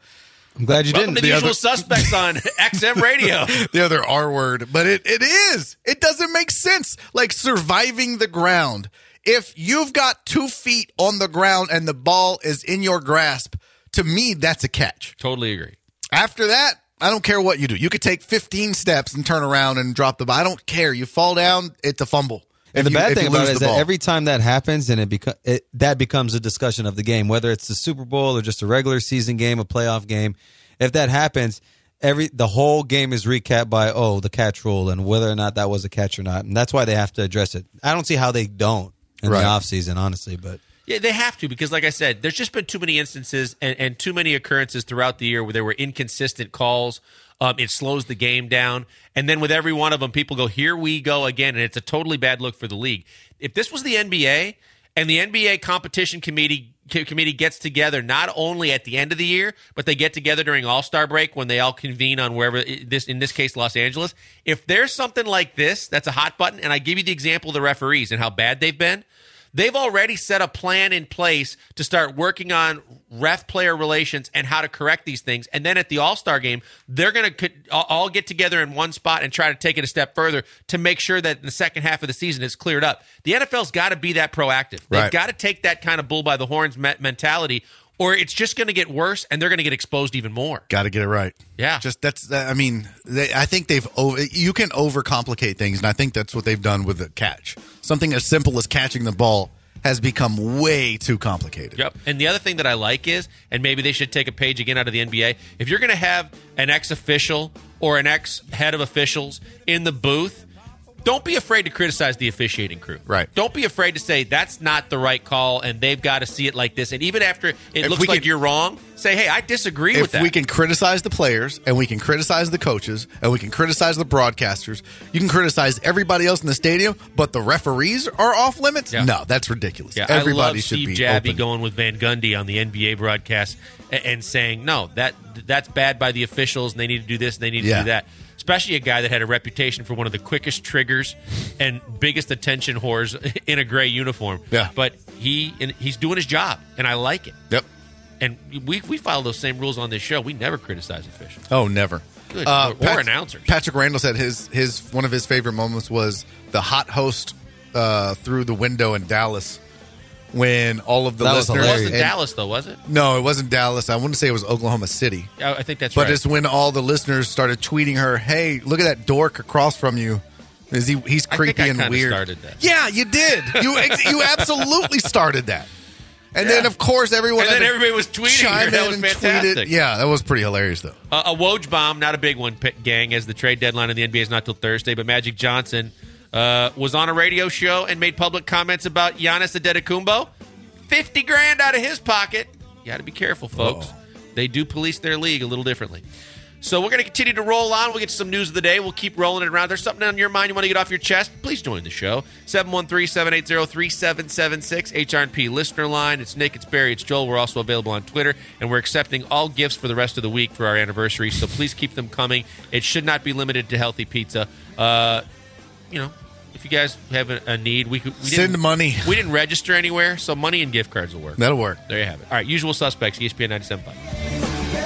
S7: I'm glad you
S3: Welcome
S7: didn't.
S3: to the,
S6: The
S3: usual
S6: other-
S3: suspects on X M Radio.
S6: The other R word, but it, it is. It doesn't make sense. Like surviving the ground. If you've got two feet on the ground and the ball is in your grasp, to me, that's a catch.
S3: Totally agree.
S6: After that, I don't care what you do. You could take fifteen steps and turn around and drop the ball. I don't care. You fall down, it's a fumble.
S7: And
S6: If
S7: the
S6: you-
S7: bad
S6: if
S7: thing
S6: you
S7: about
S6: lose
S7: it is
S6: the
S7: that
S6: ball.
S7: every time that happens, and it, beco- it that becomes a discussion of the game, whether it's the Super Bowl or just a regular season game, a playoff game. If that happens, every the whole game is recapped by oh the catch rule and whether or not that was a catch or not, and that's why they have to address it. I don't see how they don't in
S6: Right.
S7: the offseason, honestly, but.
S3: Yeah, they have to because, like I said, there's just been too many instances and, and too many occurrences throughout the year where there were inconsistent calls. Um, it slows the game down. And then with every one of them, people go, here we go again. And it's a totally bad look for the league. If this was the N B A and the N B A competition committee committee gets together not only at the end of the year, but they get together during All-Star break when they all convene on wherever, this in this case, Los Angeles. If there's something like this that's a hot button, and I give you the example of the referees and how bad they've been, they've already set a plan in place to start working on ref-player relations and how to correct these things. And then at the All-Star game, they're going to all get together in one spot and try to take it a step further to make sure that in the second half of the season it's cleared up. The N F L's got to be that proactive. They've
S6: Right.
S3: got to take that kind of bull by the horns me- mentality, or it's just going to get worse and they're going to get exposed even more.
S6: Got to get it right.
S3: Yeah.
S6: Just that's. I mean, they, I think they've. Over, you can overcomplicate things, and I think that's what they've done with the catch. Something as simple as catching the ball has become way too complicated.
S3: Yep. And the other thing that I like is, and maybe they should take a page again out of the N B A, if you're going to have an ex-official or an ex-head of officials in the booth, don't be afraid to criticize the officiating crew.
S6: Right.
S3: Don't be afraid to say that's not the right call and they've got to see it like this. And even after it
S6: If
S3: looks
S6: we
S3: like
S6: can-
S3: you're wrong, say, hey, I disagree
S6: If
S3: with that.
S6: we can criticize the players and we can criticize the coaches and we can criticize the broadcasters, you can criticize everybody else in the stadium, but the referees are off limits?
S3: Yeah.
S6: No, that's ridiculous.
S3: Yeah,
S6: Everybody
S3: I love
S6: should
S3: Steve
S6: be
S3: Jabby
S6: open.
S3: going with Van Gundy on the N B A broadcast and, and saying, no, that that's bad by the officials, and they need to do this, and they need to
S6: Yeah.
S3: do that. Especially a guy that had a reputation for one of the quickest triggers and biggest attention whores in a gray uniform.
S6: Yeah.
S3: But he and he's doing his job, and I like it.
S6: Yep.
S3: And we we follow those same rules on this show. We never criticize officials.
S6: Oh, never.
S3: Good. Or- or announcers.
S6: Patrick Randall said his his one of his favorite moments was the hot host uh, through the window in Dallas when all of the
S7: That was
S6: listeners.
S3: It
S7: hilarious.
S3: wasn't
S6: and-
S3: Dallas, though, was it?
S6: No, it wasn't Dallas. I wouldn't say it was Oklahoma City.
S3: I I think that's
S6: But
S3: right.
S6: it's when all the listeners started tweeting her, "Hey, look at that dork across from you. Is he? He's
S3: I think
S6: creepy
S3: I
S6: and
S3: kinda
S6: weird."
S3: started that.
S6: Yeah, you did. You ex- you absolutely started that. And then, of course, everyone.
S3: And
S6: had
S3: then
S6: to
S3: everybody was tweeting her.
S6: chime
S3: That
S6: in
S3: was
S6: and tweet
S3: fantastic.
S6: it. Yeah, that was pretty hilarious, though.
S3: Uh, a Woj bomb, not a big one, p- gang, as the trade deadline in the N B A is not till Thursday. But Magic Johnson uh, was on a radio show and made public comments about Giannis Antetokounmpo. Fifty grand out of his pocket. You got to be careful, folks.
S6: Uh-oh.
S3: They do police their league a little differently. So we're going to continue to roll on. We'll get to some news of the day. We'll keep rolling it around. There's something on your mind you want to get off your chest? Please join the show. seven one three, seven eight zero, three seven seven six, H R and P listener line. It's Nick, it's Barry, it's Joel. We're also available on Twitter, and we're accepting all gifts for the rest of the week for our anniversary, so please keep them coming. It should not be limited to healthy pizza. Uh, you know, if you guys have a, a need, we could we
S6: Send
S3: didn't-
S6: money.
S3: We didn't register anywhere, so money and gift cards will work.
S6: That'll work.
S3: There you have it. All right, usual suspects, E S P N ninety-seven point five.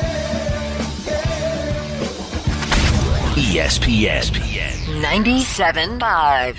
S2: E S P N.
S4: ninety-seven point five.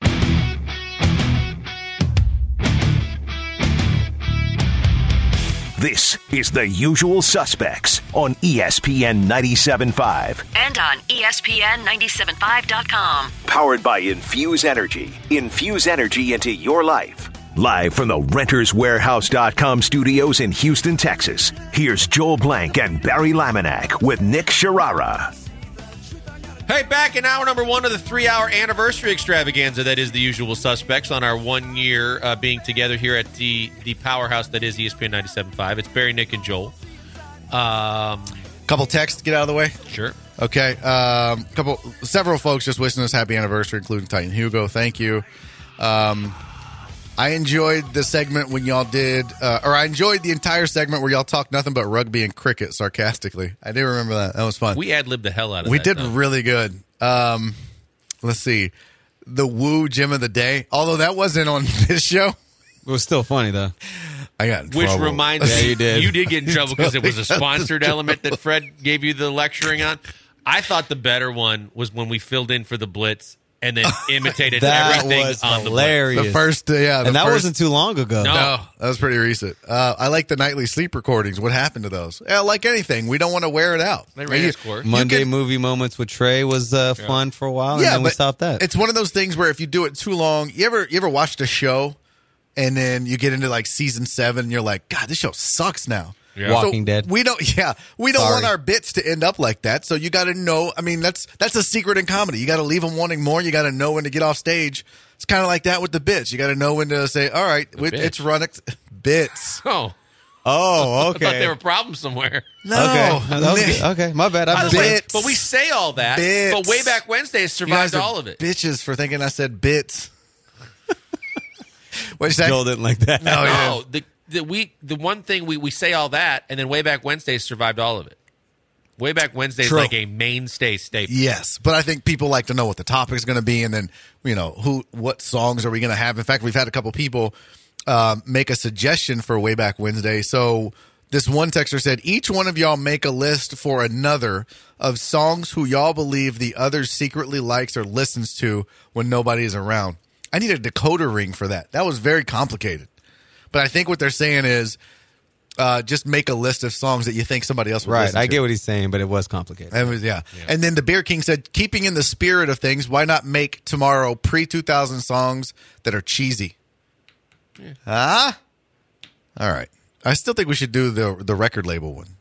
S2: This is The Usual Suspects on E S P N ninety-seven point five.
S4: And on E S P N ninety-seven point five dot com.
S2: Powered by Infuse Energy. Infuse energy into your life. Live from the Renters Warehouse dot com studios in Houston, Texas. Here's Joel Blank and Barry Laminack with Nick Sharara.
S3: Hey, back in hour number one of the three-hour anniversary extravaganza that is The Usual Suspects on our one year uh, being together here at the, the powerhouse that is E S P N ninety-seven point five. It's Barry, Nick, and Joel. Um,
S6: Couple texts, get out of the way.
S3: sure.
S6: Okay. Um, couple, several folks just wishing us happy anniversary, including Titan Hugo. Thank you. Um, I enjoyed the segment when y'all did, uh, or I enjoyed the entire segment where y'all talked nothing but rugby and cricket sarcastically. I do remember that. That was fun.
S3: We ad-libbed the hell out of
S6: We
S3: that.
S6: did
S3: though.
S6: really good. Um, let's see. The Woo Gym of the Day, although that wasn't on this show.
S7: It was still funny, though.
S6: I got in
S5: Which
S6: trouble.
S5: reminds me,
S7: Yeah, you did.
S5: you did get in trouble because it was a sponsored element that Fred gave you the lecturing on. I thought the better one was when we filled in for the Blitz and then imitated
S7: That
S5: everything
S7: was
S5: on
S7: hilarious.
S6: The first, uh, yeah. The
S7: and that
S6: first,
S7: wasn't too long ago.
S5: No.
S6: No, that was pretty recent. Uh, I like the nightly sleep recordings. What happened to those? Yeah, like anything, we don't want to wear it out.
S5: They ran
S6: You-
S5: its course.
S7: Monday
S6: can-
S7: movie moments with Trey was uh, fun for a while, and
S6: yeah,
S7: then we
S6: but
S7: stopped that.
S6: It's one of those things where if you do it too long, you ever you ever watched a show and then you get into like season seven and you're like, God, this show sucks now.
S5: Yeah.
S7: Walking Dead.
S6: We don't, yeah, we don't
S7: Sorry.
S6: want our bits to end up like that. So you got to know. I mean, that's that's a secret in comedy. You got to leave them wanting more. You got to know when to get off stage. It's kind of like that with the bits. You got to know when to say, all right, it, it's running bits.
S5: Oh,
S7: oh,
S5: I thought
S7: okay.
S5: there were problems somewhere.
S6: No,
S7: okay. That was good. Okay, my bad.
S5: By
S7: I
S5: the way,
S6: Bits.
S5: but we say all that,
S6: Bits.
S5: but way back Wednesday has
S6: You guys
S5: survived
S6: are
S5: all of it.
S6: bitches for thinking I said bits. What'd you say?
S7: Joel didn't like that.
S6: No, yeah.
S5: No, the the we the one thing we, we say all that, and then way back Wednesday has survived all of it. Way back Wednesday is
S6: True.
S5: like a mainstay staple.
S6: Yes, but I think people like to know what the topic is going to be, and then you know who, what songs are we going to have. In fact, we've had a couple people um, make a suggestion for Way Back Wednesday. So this one texter said, each one of y'all make a list for another of songs who y'all believe the other secretly likes or listens to when nobody is around. I need a decoder ring for that. That was very complicated, but I think what they're saying is. Uh, just make a list of songs that you think somebody else would
S7: Right,
S6: listen
S7: I
S6: to.
S7: get what he's saying, but it was complicated.
S6: It was, yeah. And then the Beer King said, keeping in the spirit of things, why not make tomorrow pre two thousand songs that are cheesy? Huh? All right. I still think we should do the the record label one.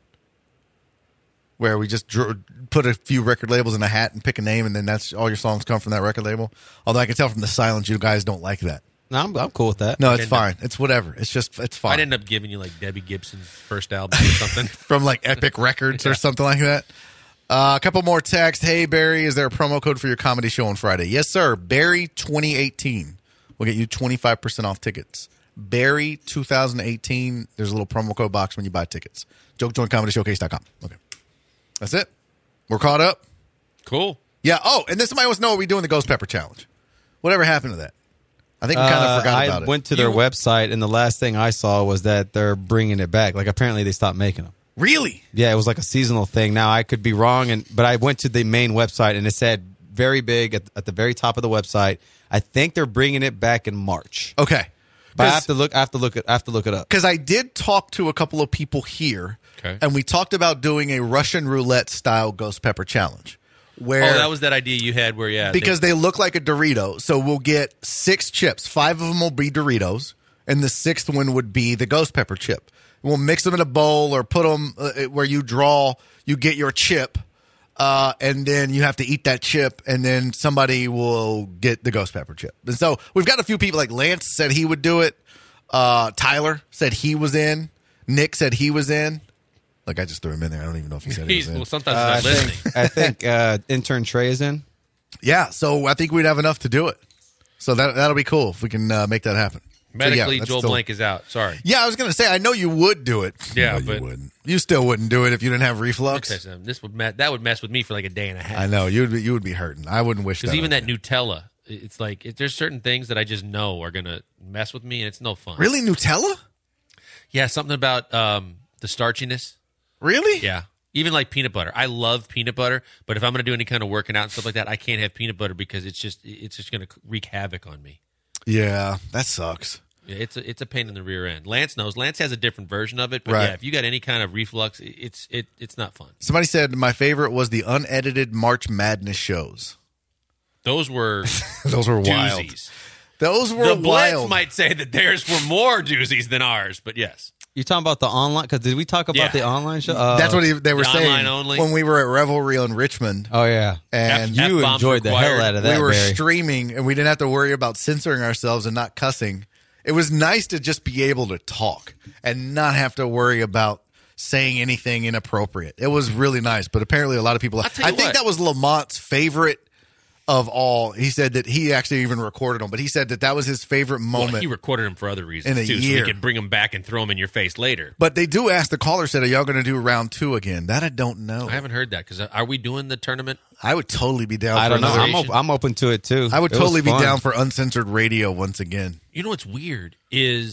S6: Where we just drew, put a few record labels in a hat and pick a name, and then that's all your songs come from that record label. Although I can tell from the silence you guys don't like that.
S7: No, I'm, I'm cool with that.
S6: No, it's
S5: I'd end up-
S6: fine. It's whatever. It's just, it's fine.
S5: I'd end up giving you like Debbie Gibson's first album or something.
S6: From like Epic Records or something like that. Uh, a couple more texts. Hey, Barry, is there a promo code for your comedy show on Friday? Yes, sir. Barry twenty eighteen. We'll get you twenty-five percent off tickets. Barry twenty eighteen. There's a little promo code box when you buy tickets. joke joint comedy showcase dot com. Okay. That's it. We're caught up.
S5: Cool.
S6: Yeah. Oh, and then somebody wants to know, are we doing the Ghost Pepper Challenge? Whatever happened to that? I think we kind of
S7: Uh,
S6: forgot
S7: I
S6: about it.
S7: went to their
S5: You-
S7: website, and the last thing I saw was that they're bringing it back. Like, apparently they stopped making them.
S6: Really?
S7: Yeah, it was like a seasonal thing. Now, I could be wrong, and but I went to the main website, and it said very big at, at the very top of the website, I think they're bringing it back in March.
S6: Okay.
S7: But I have to look. I have to look it. I have to look it up.
S6: Because I did talk to a couple of people here,
S5: Okay.
S6: and we talked about doing a Russian roulette style Ghost Pepper Challenge. Where
S5: Oh, that was that idea you had where, yeah.
S6: because they look like a Dorito. So we'll get six chips. Five of them will be Doritos, and the sixth one would be the Ghost Pepper chip. We'll mix them in a bowl or put them uh, where you draw, you get your chip, uh, and then you have to eat that chip, and then somebody will get the Ghost Pepper chip. And so we've got a few people, like Lance said he would do it. Uh, Tyler said he was in. Nick said he was in. Like, I just threw him in there. I don't even know if he said he
S5: He's,
S6: was in.
S5: well, sometimes
S7: Uh, I
S5: he's not listening.
S7: think, I think uh, intern Trey is in.
S6: Yeah, so I think we'd have enough to do it. So that, that'll be cool if we can uh, make that happen. So, yeah,
S5: Medically,
S6: that's
S5: Joel
S6: still-
S5: Blank is out. Sorry.
S6: Yeah, I was going to say, I know you would do it.
S5: Yeah,
S6: No, you
S5: but-
S6: wouldn't. You still wouldn't do it if you didn't have reflux.
S5: This would me- that would mess with me for like a day and a half.
S6: I know you would be, you would be hurting. I wouldn't wish that.
S5: Because even
S6: on
S5: that
S6: you.
S5: Nutella, it's like it, there's certain things that I just know are gonna mess with me, and it's no fun.
S6: Really, Nutella?
S5: Yeah, something about um, the starchiness.
S6: Really?
S5: Yeah, even like peanut butter. I love peanut butter, but if I'm gonna do any kind of working out and stuff like that, I can't have peanut butter because it's just it's just gonna wreak havoc on me.
S6: Yeah, that sucks.
S5: Yeah, it's a, it's a pain in the rear end. Lance knows. Lance has a different version of it, but
S6: Right.
S5: yeah, if you got any kind of reflux, it's it it's not fun.
S6: Somebody said my favorite was the unedited March Madness shows.
S5: Those were
S6: Those were wild.
S5: doozies.
S6: Those were
S5: The Blitz
S6: wild.
S5: might say that theirs were more doozies than ours, but yes.
S7: You talking about the online? Because did we talk about
S5: Yeah.
S7: the online show? Uh,
S6: That's what he, they were
S5: the
S6: saying
S5: online only?
S6: when we were at Revelry in Richmond.
S7: Oh yeah,
S6: And
S5: F-
S7: you
S5: F-bombs
S7: enjoyed the
S5: required.
S7: hell out of that.
S6: we were
S7: Barry.
S6: streaming, and we didn't have to worry about censoring ourselves and not cussing. It was nice to just be able to talk and not have to worry about saying anything inappropriate. It was really nice, but apparently a lot of people.
S5: I'll tell
S6: I
S5: you
S6: think
S5: what.
S6: that was Lamont's favorite of all. He said that he actually even recorded them, but he said that that was his favorite moment.
S5: Well, he recorded them for other reasons
S6: In a
S5: too,
S6: year.
S5: so he could bring them back and throw them in your face later.
S6: But they do ask, the caller said, are y'all going to do round two again? That I don't know.
S5: I haven't heard that because are we doing the tournament?
S6: I would totally be down
S7: I
S6: for
S7: don't know.
S6: another.
S7: I'm, op- I'm open to it too.
S6: I would
S7: It was
S6: totally be
S7: fun.
S6: down for uncensored radio once again.
S5: You know what's weird is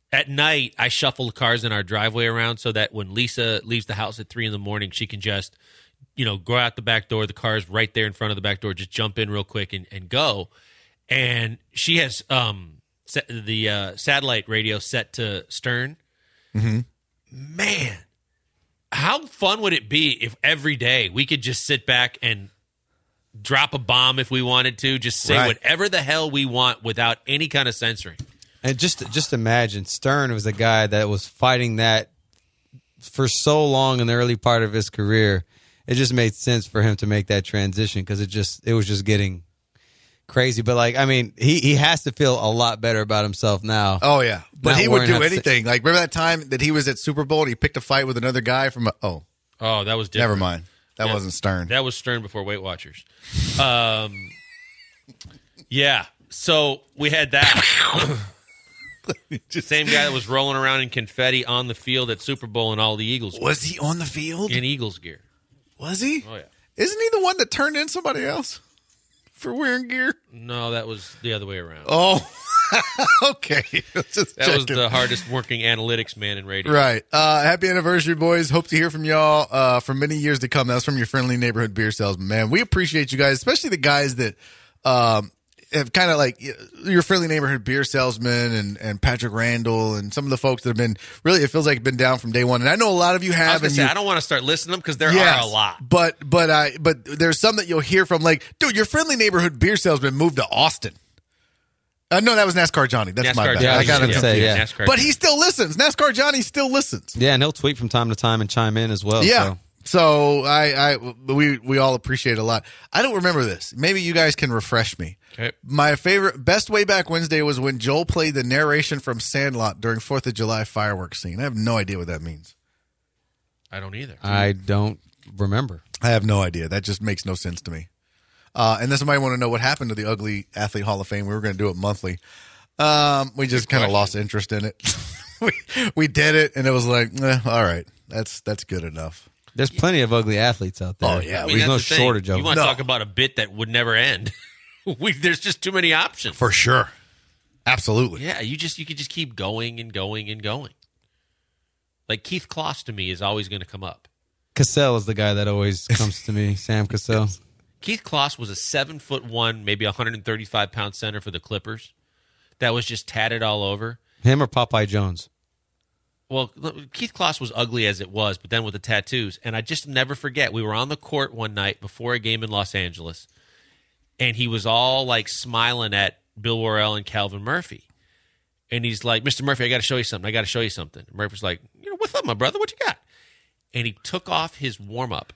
S5: at night, I shuffle the cars in our driveway around so that when Lisa leaves the house at three in the morning, she can just, you know, go out the back door. The car's right there in front of the back door. Just jump in real quick and, and go. And she has um, set, the uh, satellite radio set to Stern.
S6: Mm-hmm.
S5: Man, how fun would it be if every day we could just sit back and drop a bomb if we wanted to, just say
S6: Right.
S5: whatever the hell we want without any kind of censoring.
S7: And just just imagine, Stern was a guy that was fighting that for so long in the early part of his career. It just made sense for him to make that transition because it just it was just getting crazy. But like, I mean, he, he has to feel a lot better about himself now.
S6: Oh yeah, but
S7: Not
S6: he would
S7: worrying
S6: do
S7: how to say-
S6: anything. Like remember that time that he was at Super Bowl and he picked a fight with another guy from a, oh
S5: Oh, that was different.
S6: never mind that
S5: Yeah.
S6: wasn't Stern.
S5: That was Stern before Weight Watchers. Um, yeah. So we had that. Same guy that was rolling around in confetti on the field at Super Bowl in all the Eagles gear.
S6: Was he on the field?
S5: in Eagles gear.
S6: Was he?
S5: Oh yeah.
S6: Isn't he the one that turned in somebody else for wearing gear?
S5: No, that was the other way around.
S6: Oh, okay. Just
S5: that was
S6: checking.
S5: the hardest working analytics man in radio.
S6: Right. Uh, happy anniversary, boys. Hope to hear from y'all uh, for many years to come. That was from your friendly neighborhood beer salesman, man. We appreciate you guys, especially the guys that um, have kind of like your friendly neighborhood beer salesman and, and Patrick Randall and some of the folks that have been really, it feels like been down from day one. And I know a lot of you
S5: I
S6: have.
S5: was gonna
S6: and
S5: say
S6: you,
S5: I don't want to start listing them because there
S6: Yes,
S5: are a lot.
S6: But but I but there's some that you'll hear from like, dude, your friendly neighborhood beer salesman moved to Austin. Uh, no, that was NASCAR Johnny. That's my
S5: NASCAR
S6: bad.
S7: Yeah, I
S6: I
S7: was
S6: got
S7: just
S6: it
S7: gonna say,
S6: confused.
S7: yeah.
S5: NASCAR
S6: But he still listens. NASCAR Johnny still listens.
S7: Yeah, and he'll tweet from time to time and chime in as well.
S6: Yeah.
S7: So.
S6: So I, I we we all appreciate it a lot. I don't remember this. Maybe you guys can refresh me.
S5: Okay.
S6: My favorite best way back Wednesday was when Joel played the narration from Sandlot during Fourth of July fireworks scene. I have no idea what that means.
S5: I don't either.
S7: I don't remember.
S6: I have no idea. That just makes no sense to me. Uh, and then somebody want to know what happened to the Ugly Athlete Hall of Fame. We were going to do it monthly. Um, we just kind of lost interest in it. we we did it, and it was like, eh, all right, that's that's good enough.
S7: There's plenty of ugly athletes out there.
S6: Oh, yeah.
S5: I mean,
S7: There's no
S5: that's the thing.
S7: shortage of
S5: You
S7: them.
S5: want to
S6: No.
S5: talk about a bit that would never end? we, there's just too many options.
S6: For sure. Absolutely.
S5: Yeah, you just you could just keep going and going and going. Like Keith Kloss to me is always going to come up.
S7: Cassell is the guy that always comes to me. Sam Cassell.
S5: Keith Kloss was a seven foot one, maybe one hundred thirty-five pound center for the Clippers. That was just tatted all over.
S7: Him or Popeye Jones?
S5: Well, Keith Kloss was ugly as it was, but then with the tattoos. And I just never forget, we were on the court one night before a game in Los Angeles, and he was all like smiling at Bill Worrell and Calvin Murphy. And he's like, Mister Murphy, I got to show you something. I got to show you something. And Murphy's like, you know, what's up, my brother? What you got? And he took off his warm-up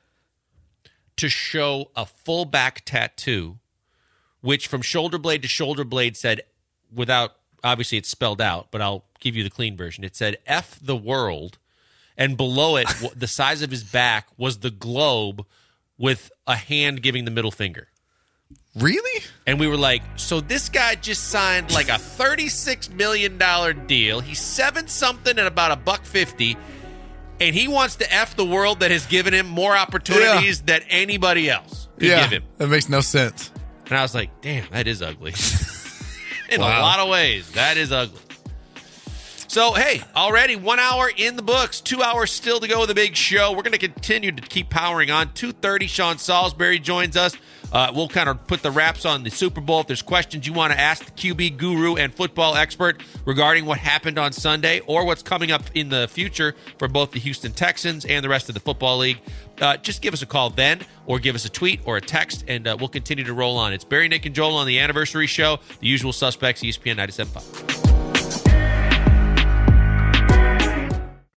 S5: to show a full back tattoo, which from shoulder blade to shoulder blade said, without, obviously it's spelled out, but I'll give you the clean version. It said, F the world. And below it, w- the size of his back was the globe with a hand giving the middle finger.
S6: Really?
S5: And we were like, so this guy just signed like a thirty-six million dollars deal. He's seven something at about a buck fifty. And he wants to F the world that has given him more opportunities than anybody else could
S6: Yeah.
S5: give him.
S6: That makes no sense.
S5: And I was like, damn, that is ugly. In
S6: Wow.
S5: a lot of ways, that is ugly. So, hey, already one hour in the books, two hours still to go with the big show. We're going to continue to keep powering on. two thirty, Sean Salisbury joins us. Uh, we'll kind of put the wraps on the Super Bowl. If there's questions you want to ask the Q B guru and football expert regarding what happened on Sunday or what's coming up in the future for both the Houston Texans and the rest of the football league, uh, just give us a call then or give us a tweet or a text, and uh, we'll continue to roll on. It's Barry, Nick, and Joel on the anniversary show, the usual suspects, E S P N ninety-seven point five.